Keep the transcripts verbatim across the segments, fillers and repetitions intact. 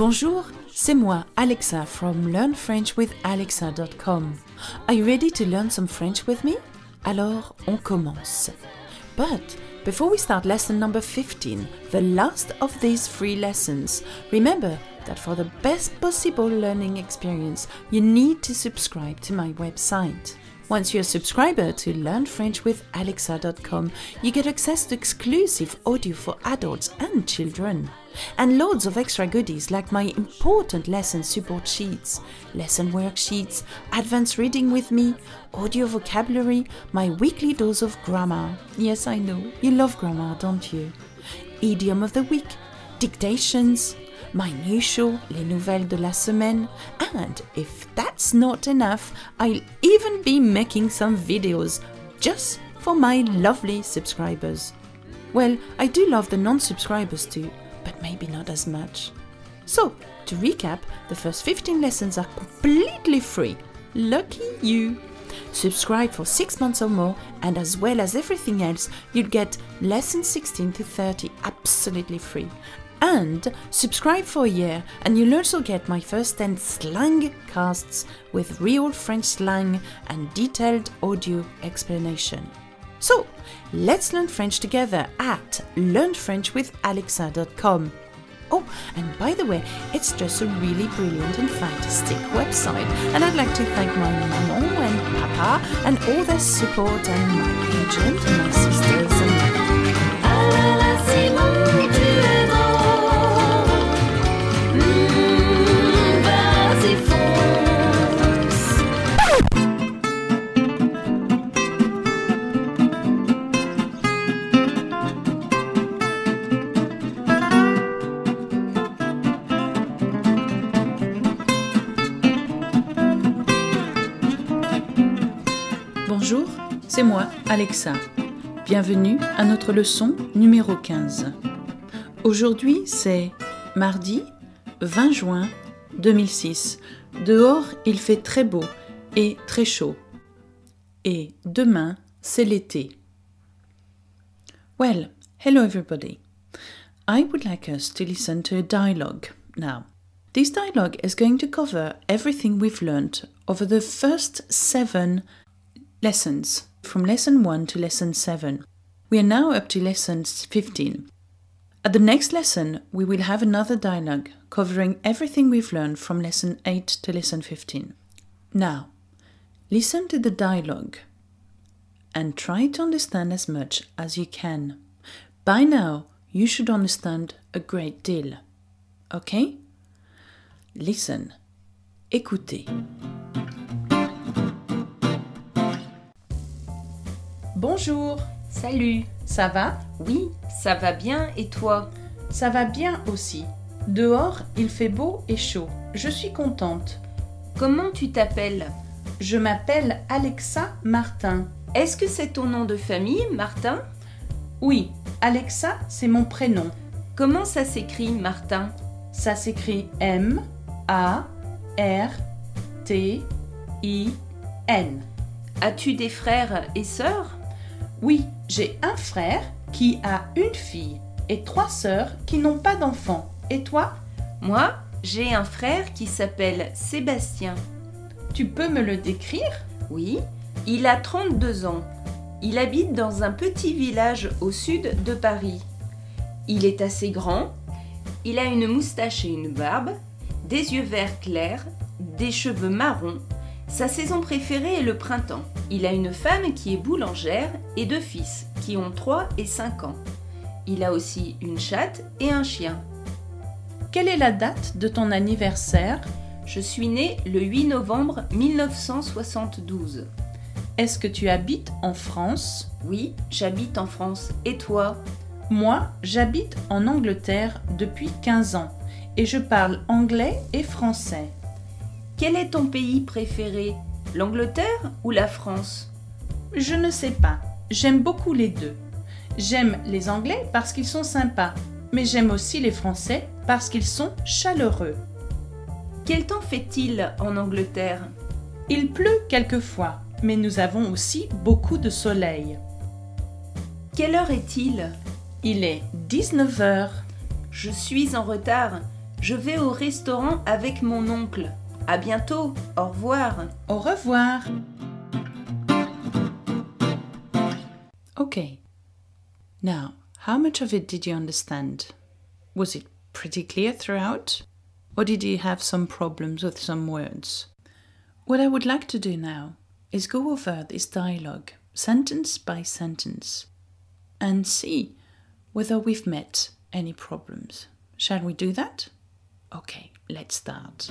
Bonjour, c'est moi, Alexa from learn french with alexa dot com. Are you ready to learn some French with me? Alors, on commence. But before we start lesson number fifteen, the last of these free lessons, remember that for the best possible learning experience, you need to subscribe to my website. Once you're a subscriber to learn french with alexa dot com, you get access to exclusive audio for adults and children, and loads of extra goodies like my important lesson support sheets, lesson worksheets, advanced reading with me, audio vocabulary, my weekly dose of grammar. Yes, I know, you love grammar, don't you? Idiom of the week, dictations, my new show, Les Nouvelles de la Semaine, and if that's not enough, I'll even be making some videos just for my lovely subscribers. Well, I do love the non-subscribers too, but maybe not as much. So, to recap, the first fifteen lessons are completely free. Lucky you! Subscribe for six months or more, and as well as everything else, you'll get lessons sixteen to thirty absolutely free. And subscribe for a year, and you'll also get my first ten slang casts with real French slang and detailed audio explanation. So, let's learn French together at learn french with alexa dot com. Oh, and by the way, it's just a really brilliant and fantastic website, and I'd like to thank my maman and papa and all their support, and my agent and my sisters and my... Ah là là, Simon, tu es drôle. Mmh, vas-y, fonce. Bonjour, c'est moi, Alexa. Bienvenue à notre leçon numéro quinze. Aujourd'hui, c'est mardi vingt juin deux mille six. Dehors, il fait très beau et très chaud. Et demain, c'est l'été. Well, hello everybody. I would like us to listen to a dialogue now. This dialogue is going to cover everything we've learned over the first seven lessons, from lesson one to lesson seven. We are now up to lesson fifteen. At the next lesson, we will have another dialogue covering everything we've learned from lesson eight to lesson fifteen. Now, listen to the dialogue and try to understand as much as you can. By now, you should understand a great deal. Okay? Listen. Écoutez. Bonjour. Salut. Ça va? Oui, ça va bien et toi? Ça va bien aussi. Dehors, il fait beau et chaud. Je suis contente. Comment tu t'appelles? Je m'appelle Alexa Martin. Est-ce que c'est ton nom de famille, Martin? Oui, Alexa, c'est mon prénom. Comment ça s'écrit, Martin? Ça s'écrit M A R T I N. As-tu des frères et sœurs? Oui, j'ai un frère qui a une fille et trois sœurs qui n'ont pas d'enfants. Et toi? Moi, j'ai un frère qui s'appelle Sébastien. Tu peux me le décrire? Oui, il a trente-deux ans. Il habite dans un petit village au sud de Paris. Il est assez grand, il a une moustache et une barbe, des yeux verts clairs, des cheveux marrons. Sa saison préférée est le printemps. Il a une femme qui est boulangère et deux fils qui ont trois et cinq ans. Il a aussi une chatte et un chien. Quelle est la date de ton anniversaire? Je suis née le huit novembre mille neuf cent soixante-douze. Est-ce que tu habites en France? Oui, j'habite en France. Et toi? Moi, j'habite en Angleterre depuis quinze ans et je parle anglais et français. Quel est ton pays préféré, l'Angleterre ou la France? Je ne sais pas. J'aime beaucoup les deux. J'aime les Anglais parce qu'ils sont sympas, mais j'aime aussi les Français parce qu'ils sont chaleureux. Quel temps fait-il en Angleterre? Il pleut quelquefois, mais nous avons aussi beaucoup de soleil. Quelle heure est-il? Il est dix-neuf heures. Je suis en retard. Je vais au restaurant avec mon oncle. À bientôt. Au revoir. Au revoir. Okay. Now, how much of it did you understand? Was it pretty clear throughout? Or did you have some problems with some words? What I would like to do now is go over this dialogue, sentence by sentence, and see whether we've met any problems. Shall we do that? Okay, let's start.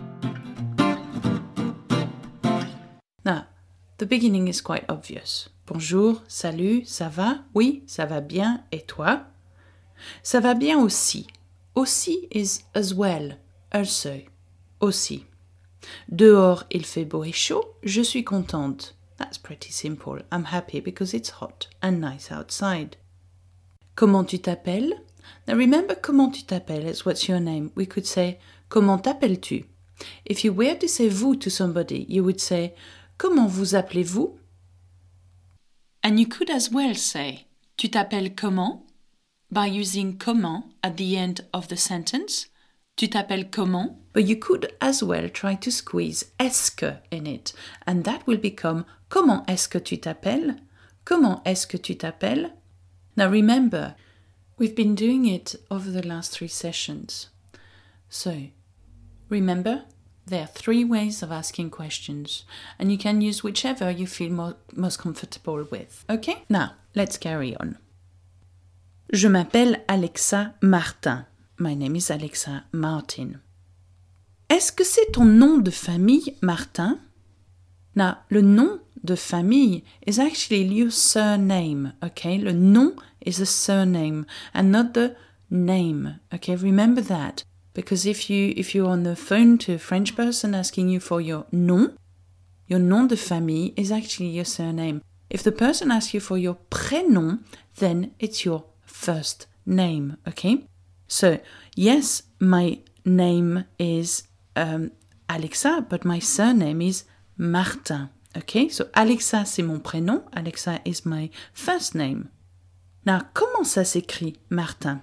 Now, the beginning is quite obvious. Bonjour, salut, ça va? Oui, ça va bien, et toi? Ça va bien aussi. Aussi is as well, also, aussi. Dehors, il fait beau et chaud, je suis contente. That's pretty simple. I'm happy because it's hot and nice outside. Comment tu t'appelles? Now remember, comment tu t'appelles is what's your name. We could say, comment t'appelles-tu? If you were to say vous to somebody, you would say, comment vous appelez-vous? And you could as well say, tu t'appelles comment? By using comment at the end of the sentence. Tu t'appelles comment? But you could as well try to squeeze est-ce que in it, and that will become comment est-ce que tu t'appelles? Comment est-ce que tu t'appelles? Now remember, we've been doing it over the last three sessions. So, remember, there are three ways of asking questions, and you can use whichever you feel mo- most comfortable with. Okay? Now, let's carry on. Je m'appelle Alexa Martin. My name is Alexa Martin. Est-ce que c'est ton nom de famille, Martin? Now, le nom de famille is actually your surname, okay? Le nom is a surname and not the name, okay? Remember that, because if you if you're on the phone to a French person asking you for your nom, your nom de famille is actually your surname. If the person asks you for your prénom, then it's your first name, okay? So, yes, my name is um, Alexa, but my surname is Martin, okay? So, Alexa, c'est mon prénom. Alexa is my first name. Now, comment ça s'écrit, Martin?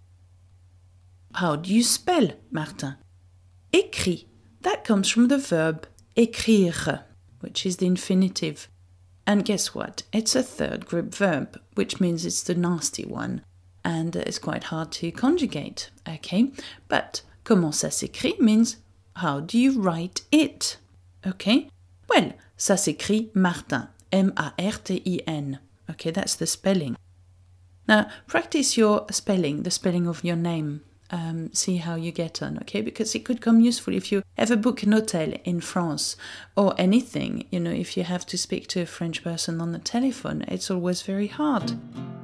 How do you spell Martin? Écrit. That comes from the verb écrire, which is the infinitive. And guess what? It's a third group verb, which means it's the nasty one. And it's quite hard to conjugate, okay? But comment ça s'écrit means how do you write it, okay? Well, ça s'écrit Martin, M A R T I N, okay? That's the spelling. Now, practice your spelling, the spelling of your name. Um, see how you get on, okay? Because it could come useful if you ever book an hotel in France or anything, you know, if you have to speak to a French person on the telephone, it's always very hard.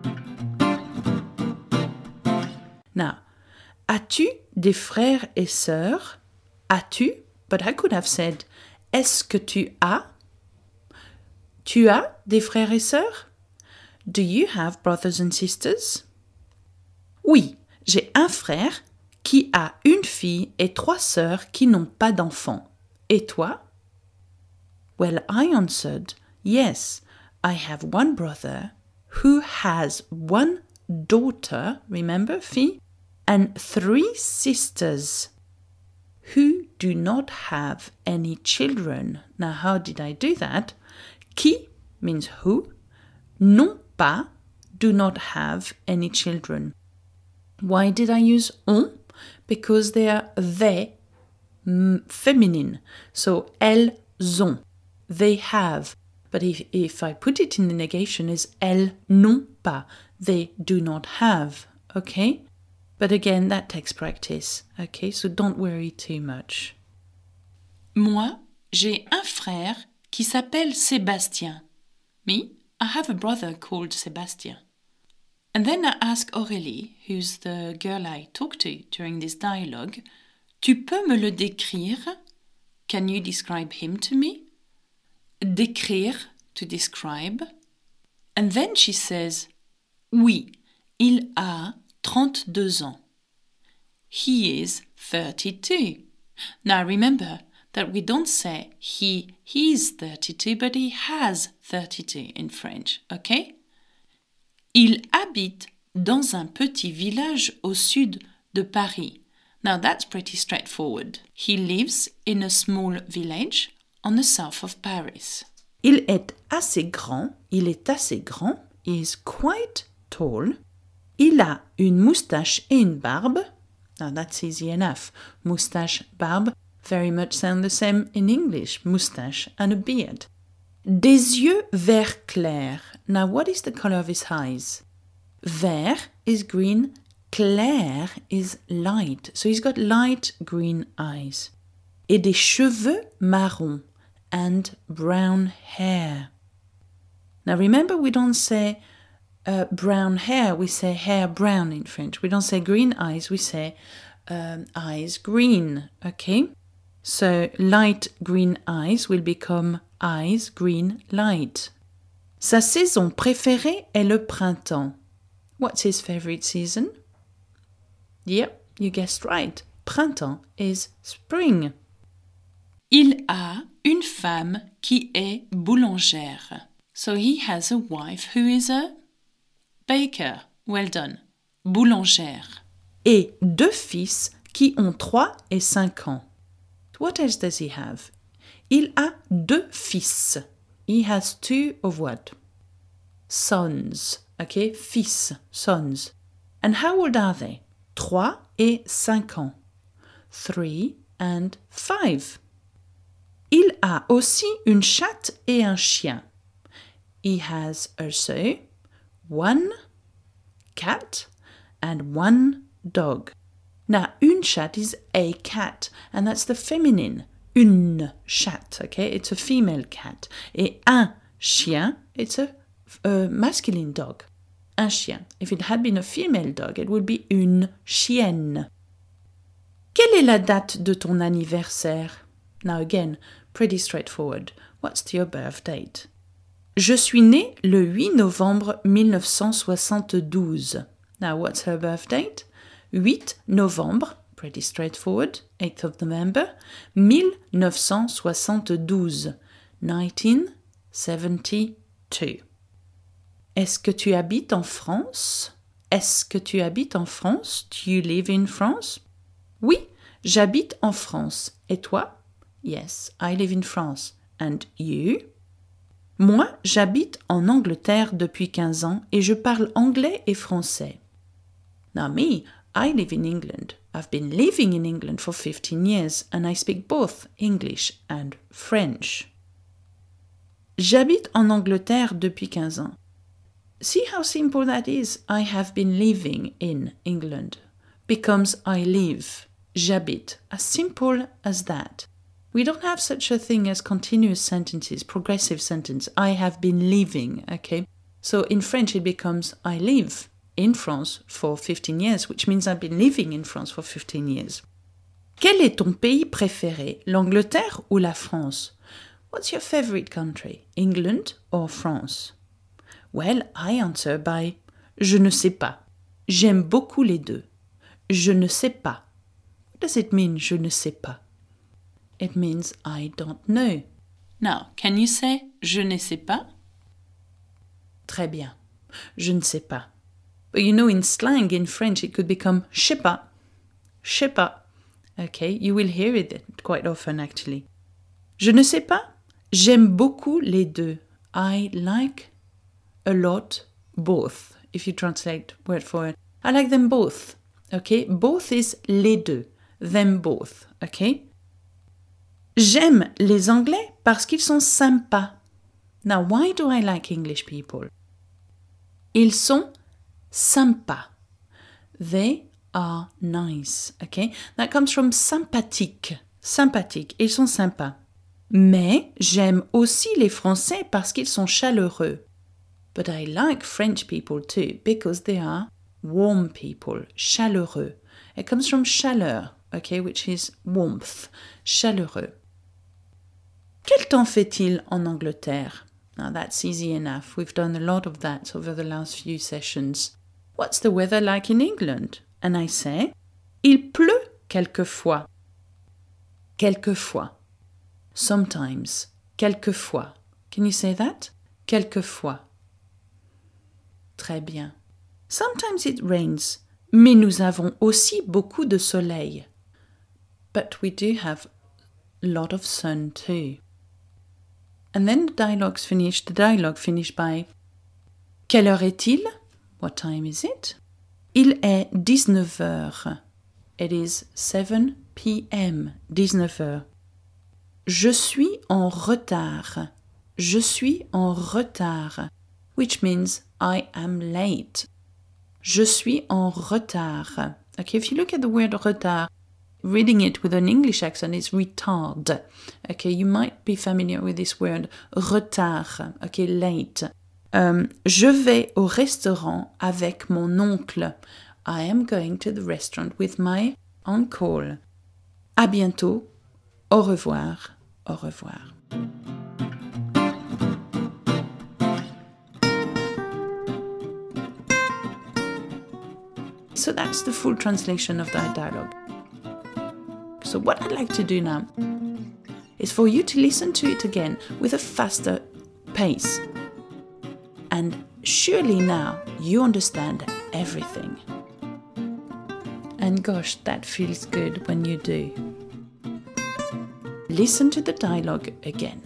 Now, as-tu des frères et sœurs? As-tu? But I could have said, est-ce que tu as? Tu as des frères et sœurs? Do you have brothers and sisters? Oui, j'ai un frère qui a une fille et trois sœurs qui n'ont pas d'enfants. Et toi? Well, I answered, yes, I have one brother who has one daughter, remember, fille, and three sisters who do not have any children. Now, how did I do that? Qui means who, n'ont pas, do not have any children. Why did I use ont? Because they are they, m- feminine. So, elles ont, they have. But if, if I put it in the negation, is elles n'ont pas, they do not have, okay? But again, that takes practice, okay? So don't worry too much. Moi, j'ai un frère qui s'appelle Sébastien. Me, I have a brother called Sébastien. And then I ask Aurélie, who's the girl I talked to during this dialogue, tu peux me le décrire? Can you describe him to me? Décrire, to describe. And then she says, oui, il a trente-deux ans. He is thirty-two. Now remember that we don't say he is thirty-two, but he has thirty-two in French, okay? Il habite dans un petit village au sud de Paris. Now that's pretty straightforward. He lives in a small village on the south of Paris. Il est assez grand, il est assez grand, he is quite tall. Il a une moustache et une barbe. Now that's easy enough. Moustache, barbe, very much sound the same in English. Moustache and a beard. Des yeux vert clair. Now what is the color of his eyes? Vert is green, clair is light. So he's got light green eyes. Et des cheveux marrons and brown hair. Now remember, we don't say uh, brown hair, we say hair brown in French. We don't say green eyes, we say um, eyes green, okay? So light green eyes will become eyes green light. Sa saison préférée est le printemps. What's his favorite season? Yep, you guessed right. Printemps is spring. Il a une femme qui est boulangère. So he has a wife who is a baker. Well done. Boulangère. Et deux fils qui ont trois et cinq ans. What else does he have? Il a deux fils. He has two of what? Sons. Okay, fils, sons. And how old are they? Trois et cinq ans. Three and five. Il a aussi une chatte et un chien. He has also one cat and one dog. Now, une chatte is a cat, and that's the feminine. Une chatte, okay? It's a female cat. Et un chien, it's a, a masculine dog. Un chien. If it had been a female dog, it would be une chienne. Quelle est la date de ton anniversaire? Now again, pretty straightforward. What's your birth date? Je suis née le huit novembre mille neuf cent soixante-douze. Now what's her birth date? huit novembre, pretty straightforward, eighth of November, mille neuf cent soixante-douze, nineteen seventy-two. Est-ce que tu habites en France? Est-ce que tu habites en France? Do you live in France? Oui, j'habite en France. Et toi? Yes, I live in France. And you? Moi, j'habite en Angleterre depuis quinze ans et je parle anglais et français. Now me, I live in England. I've been living in England for fifteen years and I speak both English and French. J'habite en Angleterre depuis quinze ans. See how simple that is? I have been living in England. Becomes I live. J'habite. As simple as that. We don't have such a thing as continuous sentences, progressive sentence. I have been living, okay? So in French it becomes I live in France for fifteen years, which means I've been living in France for fifteen years. Quel est ton pays préféré, l'Angleterre ou la France? What's your favorite country, England or France? Well, I answer by je ne sais pas. J'aime beaucoup les deux. Je ne sais pas. What does it mean, je ne sais pas? It means I don't know. Now, can you say je ne sais pas? Très bien. Je ne sais pas. But you know, in slang, in French, it could become je sais pas. Je sais pas. Okay, you will hear it quite often, actually. Je ne sais pas. J'aime beaucoup les deux. I like a lot both, if you translate word for word. I like them both. Okay, both is les deux. Them both. Okay. J'aime les Anglais parce qu'ils sont sympas. Now, why do I like English people? Ils sont sympas. They are nice. Okay? That comes from sympathique. Sympathique. Ils sont sympas. Mais j'aime aussi les Français parce qu'ils sont chaleureux. But I like French people too because they are warm people. Chaleureux. It comes from chaleur, okay, which is warmth. Chaleureux. Quel temps fait-il en Angleterre? Now that's easy enough. We've done a lot of that over the last few sessions. What's the weather like in England? And I say, il pleut quelquefois. Quelquefois. Sometimes. Quelquefois. Can you say that? Quelquefois. Très bien. Sometimes it rains. Mais nous avons aussi beaucoup de soleil. but we do have a lot of sun too. And then the dialogue's finished. The dialogue finished by Quelle heure est-il? What time is it? Il est dix-neuf heures. It is seven p.m. dix-neuf heures. Je suis en retard. Je suis en retard, which means I am late. Je suis en retard. Okay, if you look at the word retard, reading it with an English accent is retard. Okay, you might be familiar with this word, retard. Okay, late. Um, je vais au restaurant avec mon oncle. I am going to the restaurant with my uncle. À bientôt. Au revoir. Au revoir. So that's the full translation of that dialogue. So what I'd like to do now is for you to listen to it again with a faster pace. And surely now you understand everything. And gosh, that feels good when you do. Listen to the dialogue again.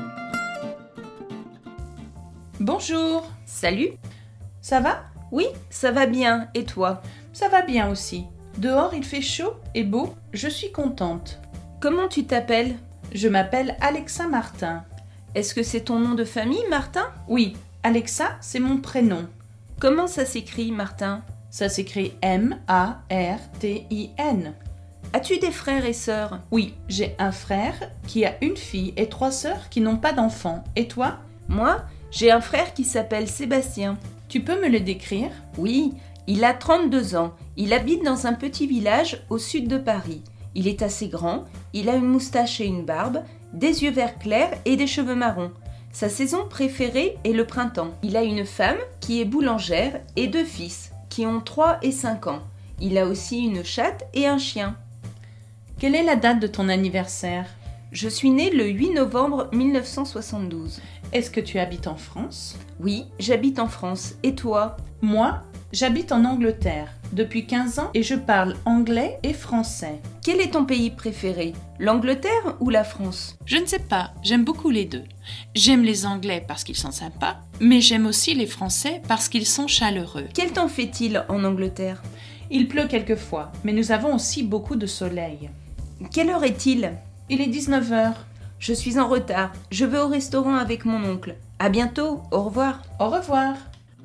Bonjour. Salut. Ça va? Oui, ça va bien. Et toi? Ça va bien aussi. Dehors, il fait chaud et beau. Je suis contente. Comment tu t'appelles? Je m'appelle Alexa Martin. Est-ce que c'est ton nom de famille, Martin? Oui, Alexa, c'est mon prénom. Comment ça s'écrit, Martin? Ça s'écrit M A R T I N. As-tu des frères et sœurs? Oui, j'ai un frère qui a une fille et trois sœurs qui n'ont pas d'enfants. Et toi? Moi, j'ai un frère qui s'appelle Sébastien. Tu peux me le décrire? Oui, il a trente-deux ans. Il habite dans un petit village au sud de Paris. Il est assez grand, il a une moustache et une barbe, des yeux verts clairs et des cheveux marrons. Sa saison préférée est le printemps. Il a une femme qui est boulangère et deux fils qui ont trois et cinq ans. Il a aussi une chatte et un chien. Quelle est la date de ton anniversaire? Je suis née le huit novembre mille neuf cent soixante-douze. Est-ce que tu habites en France? Oui, j'habite en France. Et toi? Moi, j'habite en Angleterre depuis quinze ans et je parle anglais et français. Quel est ton pays préféré? L'Angleterre ou la France? Je ne sais pas, j'aime beaucoup les deux. J'aime les Anglais parce qu'ils sont sympas, mais j'aime aussi les Français parce qu'ils sont chaleureux. Quel temps fait-il en Angleterre? Il pleut quelquefois, mais nous avons aussi beaucoup de soleil. Quelle heure est-il? Il est dix-neuf heures. Je suis en retard. Je vais au restaurant avec mon oncle. À bientôt. Au revoir. Au revoir.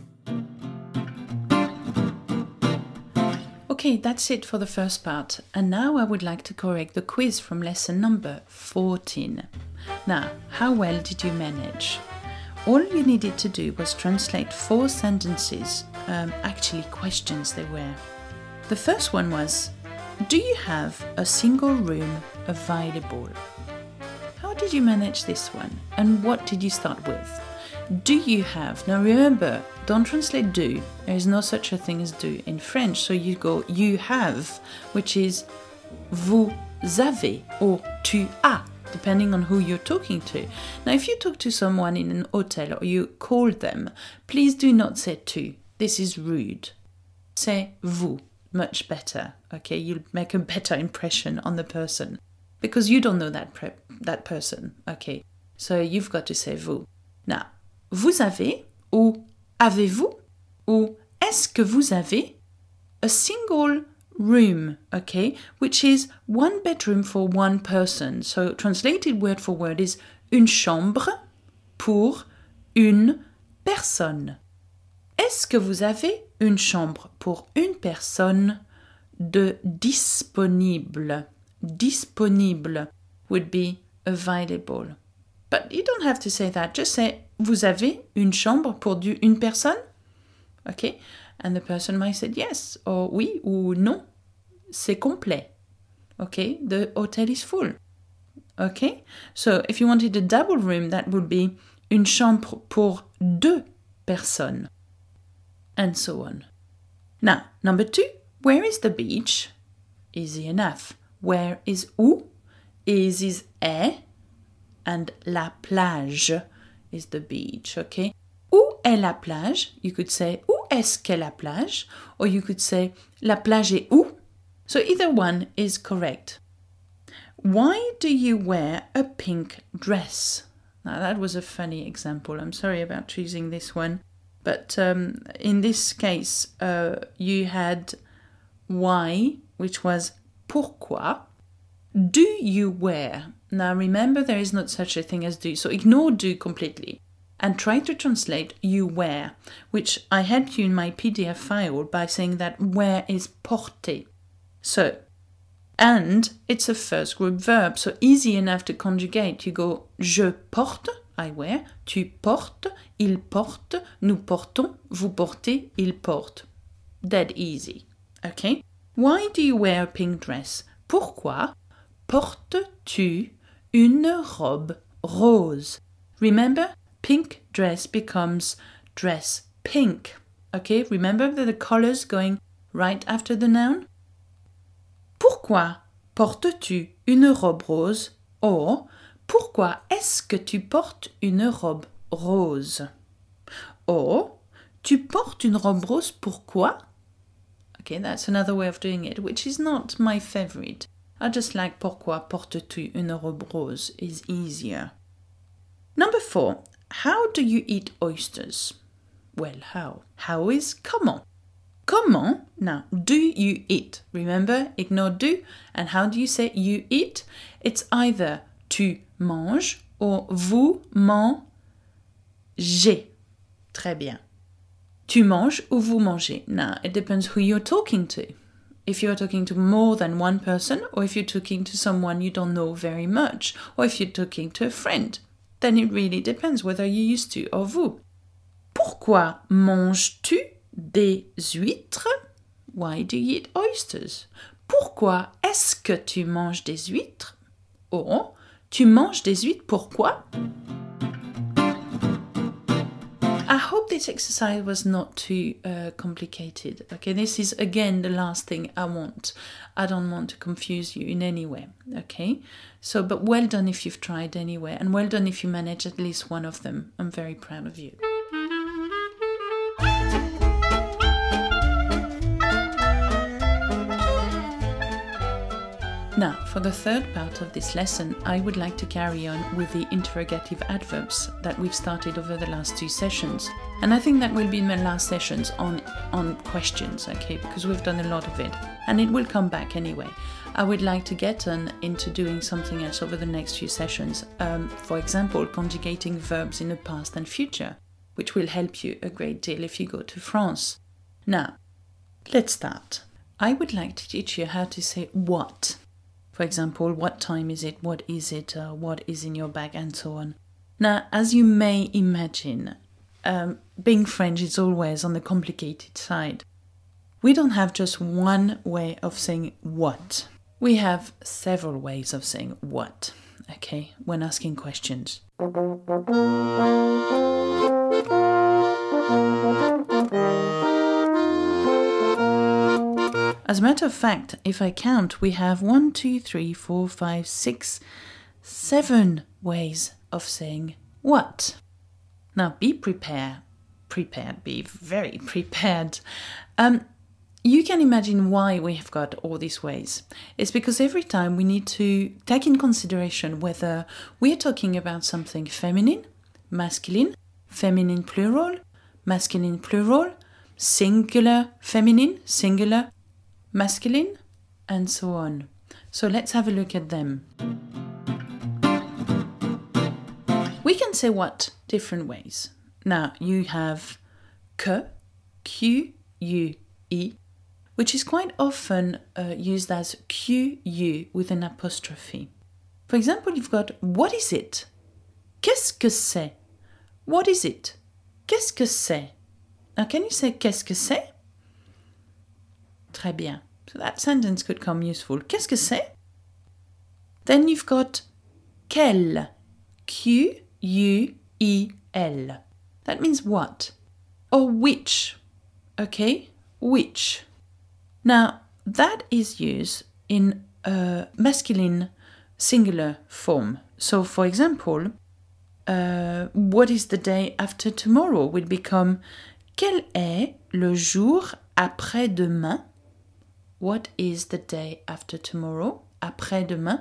Okay, that's it for the first part. And now I would like to correct the quiz from lesson number fourteen. Now, how well did you manage? All you needed to do was translate four sentences, um, actually questions they were. The first one was, do you have a single room available? How did you manage this one? And what did you start with? Do you have? Now remember, don't translate do. There is no such a thing as do in French. So you go you have, which is vous avez or tu as, depending on who you're talking to. Now if you talk to someone in an hotel or you call them, please do not say tu. This is rude. Say vous, much better. Okay, you'll make a better impression on the person because you don't know that pre- that person. Okay, so you've got to say vous. Now, vous avez ou avez-vous ou est-ce que vous avez a single room, okay, which is one bedroom for one person. So translated word for word is une chambre pour une personne. Est-ce que vous avez une chambre pour une personne de disponible? Disponible would be available. But you don't have to say that. Just say, vous avez une chambre pour du, une personne? Okay? And the person might say yes, or oui, ou non. C'est complet. Okay? The hotel is full. Okay? So if you wanted a double room, that would be une chambre pour deux personnes. And so on. Now, number two, where is the beach? Easy enough. Where is où? Is is est. And la plage is the beach, okay? Où est la plage? You could say, où est-ce qu'est la plage? Or you could say, la plage est où? So either one is correct. Why do you wear a pink dress? Now that was a funny example. I'm sorry about choosing this one. But um, in this case, uh, you had why, which was pourquoi. Do you wear? Now remember, there is not such a thing as do, so ignore do completely and try to translate you wear, which I helped you in my P D F file by saying that wear is porter. So, and it's a first group verb, so easy enough to conjugate. You go je porte, I wear, tu portes, il porte, nous portons, vous portez, il porte. Dead easy. Okay? Why do you wear a pink dress? Pourquoi portes-tu une robe rose? Remember, pink dress becomes dress pink. Okay? Remember the colors going right after the noun? Pourquoi portes-tu une robe rose? Or, pourquoi est-ce que tu portes une robe rose? Or, tu portes une robe rose, pourquoi? Okay, that's another way of doing it, which is not my favorite. I just like pourquoi portes-tu une robe rose is easier. Number four, how do you eat oysters? Well, how? How is comment? Comment? Now, do you eat? Remember, ignore do. And how do you say you eat? It's either tu manges or vous mangez. Très bien. Tu manges ou vous mangez. Now, it depends who you're talking to. If you're talking to more than one person, or if you're talking to someone you don't know very much, or if you're talking to a friend, then it really depends whether you use to or vous. Pourquoi manges-tu des huîtres? Why do you eat oysters? Pourquoi est-ce que tu manges des huîtres? Or, tu manges des huîtres, pourquoi? I hope this exercise was not too uh, complicated. Okay, this is again the last thing I want. I don't want to confuse you in any way. Okay, so but well done if you've tried anyway, and well done if you manage at least one of them. I'm very proud of you. Now, for the third part of this lesson, I would like to carry on with the interrogative adverbs that we've started over the last two sessions. And I think that will be my last sessions on, on questions, okay, because we've done a lot of it. And it will come back anyway. I would like to get on into doing something else over the next few sessions. Um, for example, conjugating verbs in the past and future, which will help you a great deal if you go to France. Now, let's start. I would like to teach you how to say what. For example, what time is it, what is it, uh, what is in your bag, and so on. Now, as you may imagine, um, being French is always on the complicated side. We don't have just one way of saying what. We have several ways of saying what, okay, when asking questions. As a matter of fact, if I count, we have one, two, three, four, five, six, seven ways of saying what. Now, be prepared. Prepared, be very prepared. Um, you can imagine why we have got all these ways. It's because every time we need to take in consideration whether we're talking about something feminine, masculine, feminine plural, masculine plural, singular feminine, singular masculine, and so on. So let's have a look at them. We can say what different ways. Now you have que, Q U E, which is quite often uh, used as Q U with an apostrophe. For example, you've got what is it? Qu'est-ce que c'est? What is it? Qu'est-ce que c'est? Now can you say qu'est-ce que c'est? Très bien. So that sentence could come useful. Qu'est-ce que c'est? Then you've got quel. Q U E L. That means what? Or which. Okay? Which. Now, that is used in a masculine singular form. So, for example, uh, what is the day after tomorrow will become quel est le jour après-demain? What is the day after tomorrow? Après-demain.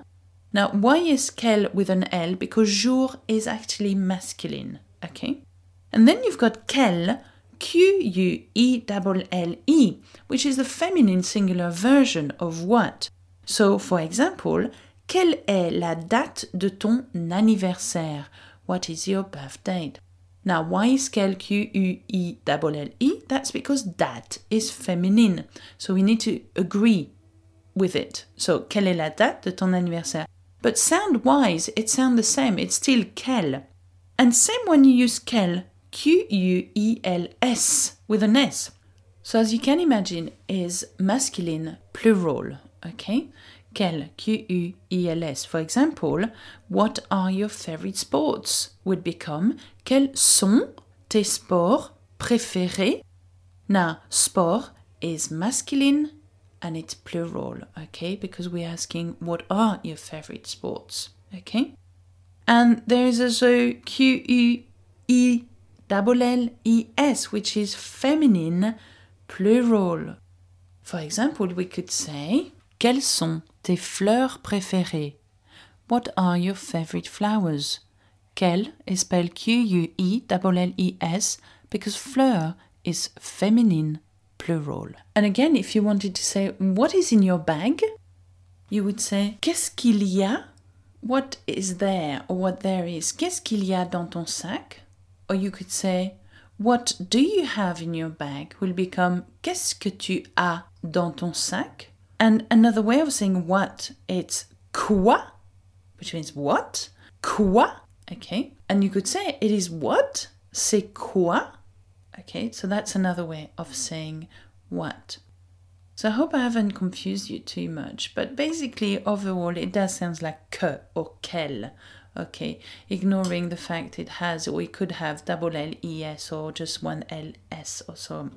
Now, why is quel with an L? Because jour is actually masculine, okay? And then you've got quel, Q U E L L E, which is the feminine singular version of what? So, for example, quelle est la date de ton anniversaire? What is your birth date? Now, why is quel Q U E L L E? That's because date is feminine. So we need to agree with it. So, quelle est la date de ton anniversaire? But sound-wise, it sounds the same. It's still quel. And same when you use quel, Q U E L S, with an S. So as you can imagine, is masculine plural, okay? Quel, Q U E L S. For example, what are your favorite sports? Would become, quels sont tes sports préférés? Now, sport is masculine and it's plural, okay? Because we're asking, what are your favorite sports, okay? And there is also Q U E L L E S, which is feminine plural. For example, we could say, quelles sont tes fleurs préférées? What are your favorite flowers? Quelle is spelled Q U E L L E S because fleur is feminine plural. And again, if you wanted to say, what is in your bag? You would say, qu'est-ce qu'il y a? What is there or what there is? Qu'est-ce qu'il y a dans ton sac? Or you could say, what do you have in your bag? Will become, qu'est-ce que tu as dans ton sac? And another way of saying what, it's quoi, which means what? Quoi, okay? And you could say, it is what? C'est quoi? Okay, so that's another way of saying what. So I hope I haven't confused you too much, but basically, overall, it does sound like que or quel, okay, ignoring the fact it has, or it could have double L E S or just one L S or so.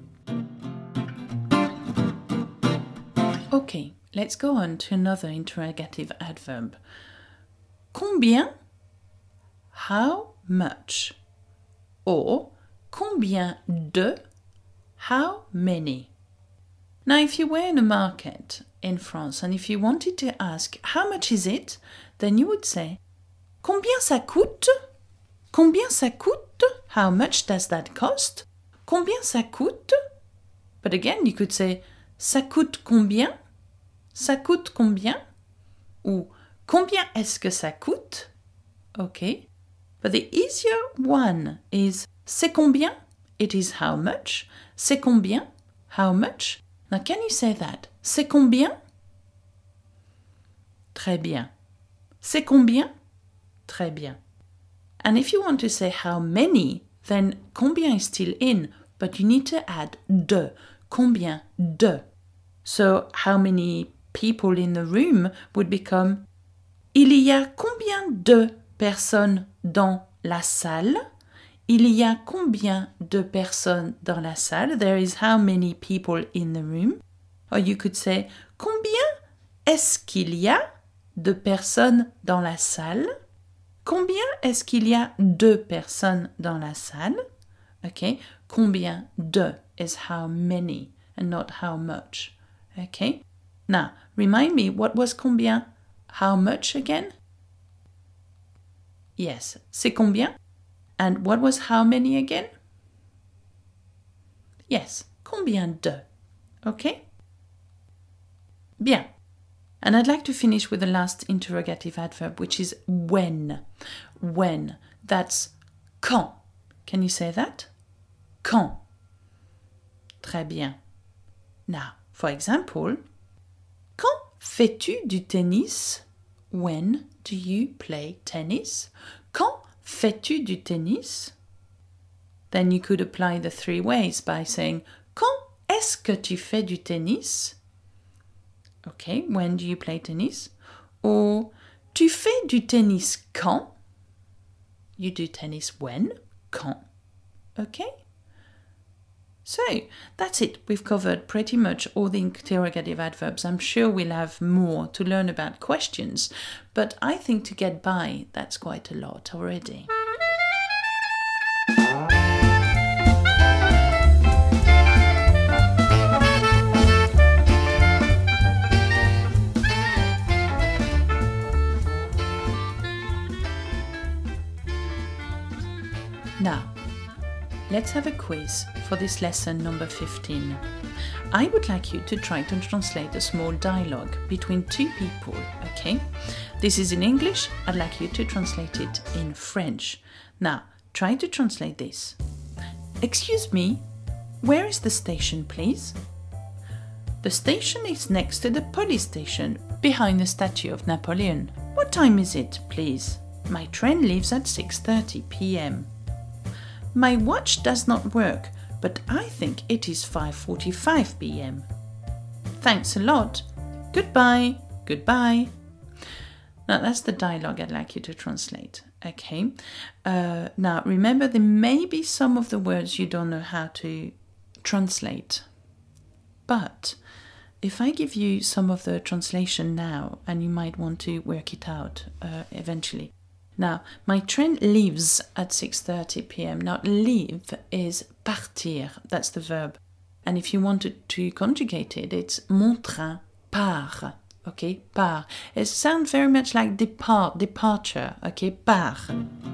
Okay, let's go on to another interrogative adverb. Combien? How much? Or combien de? How many? Now, if you were in a market in France and if you wanted to ask how much is it, then you would say combien ça coûte? Combien ça coûte? How much does that cost? Combien ça coûte? But again, you could say ça coûte combien? Ça coûte combien? Ou combien est-ce que ça coûte? Okay. But the easier one is c'est combien? It is how much. C'est combien? How much? Now, can you say that? C'est combien? Très bien. C'est combien? Très bien. And if you want to say how many, then combien is still in, but you need to add de. Combien de. So, how many people in the room would become il y a combien de personnes dans la salle? Il y a combien de personnes dans la salle? There is how many people in the room. Or you could say combien est-ce qu'il y a de personnes dans la salle? Combien est-ce qu'il y a de personnes dans la salle? Okay. Combien de is how many and not how much. Okay. Now, remind me, what was combien? How much again? Yes, c'est combien? And what was how many again? Yes, combien de? Okay? Bien. And I'd like to finish with the last interrogative adverb, which is when. When. That's quand. Can you say that? Quand. Très bien. Now, for example, quand fais-tu du tennis? When do you play tennis? Quand fais-tu du tennis? Then you could apply the three ways by saying quand est-ce que tu fais du tennis? Okay, when do you play tennis? Or tu fais du tennis quand? You do tennis when? Quand? Okay? So, that's it. We've covered pretty much all the interrogative adverbs. I'm sure we'll have more to learn about questions, but I think to get by, that's quite a lot already. Now, let's have a quiz for this lesson number fifteen. I would like you to try to translate a small dialogue between two people, okay? This is in English, I'd like you to translate it in French. Now, try to translate this. Excuse me, where is the station, please? The station is next to the police station, behind the statue of Napoleon. What time is it, please? My train leaves at six thirty p m My watch does not work, but I think it is five forty-five p m Thanks a lot. Goodbye. Goodbye. Now that's the dialogue I'd like you to translate. Okay. Uh, now remember, there may be some of the words you don't know how to translate. But if I give you some of the translation now, and you might want to work it out uh, eventually. Now, my train leaves at six thirty p m Now, leave is partir. That's the verb. And if you wanted to conjugate it, it's mon train part. Okay, part. It sounds very much like depart, departure. Okay, part.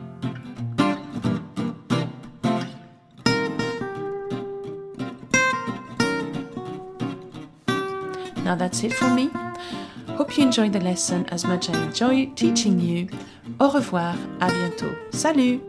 Now that's it for me. Hope you enjoyed the lesson as much as I enjoy teaching you. Au revoir, à bientôt. Salut!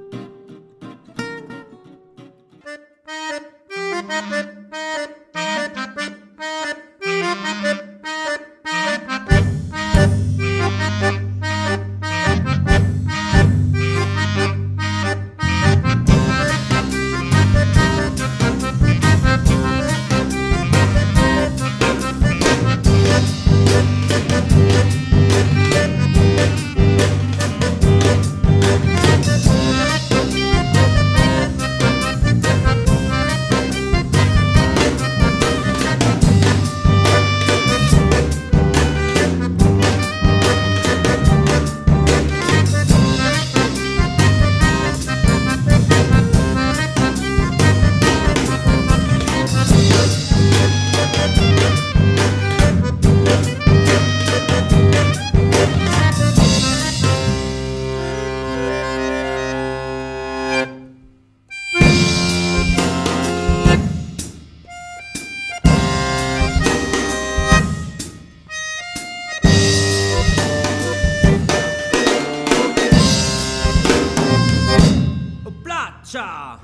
Cha!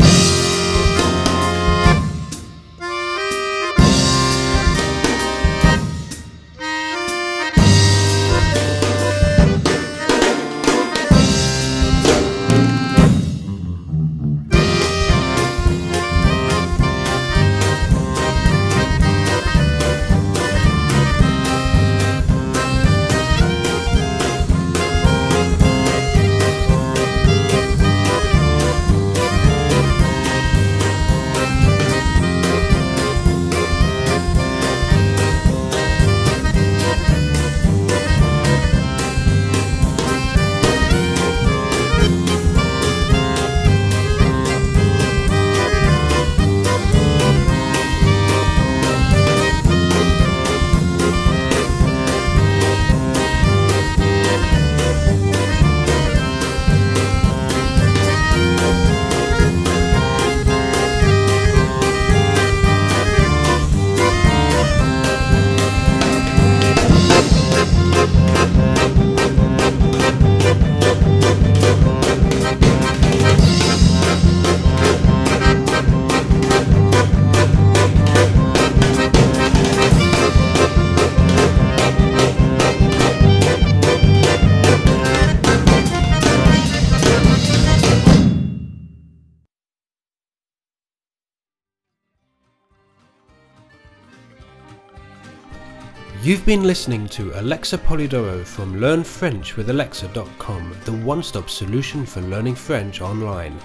You've been listening to Alexa Polidoro from learn french with alexa dot com, the one-stop solution for learning French online.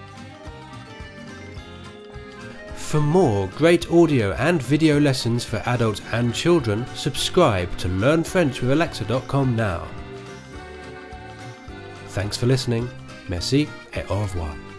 For more great audio and video lessons for adults and children, subscribe to learn french with alexa dot com now. Thanks for listening. Merci et au revoir.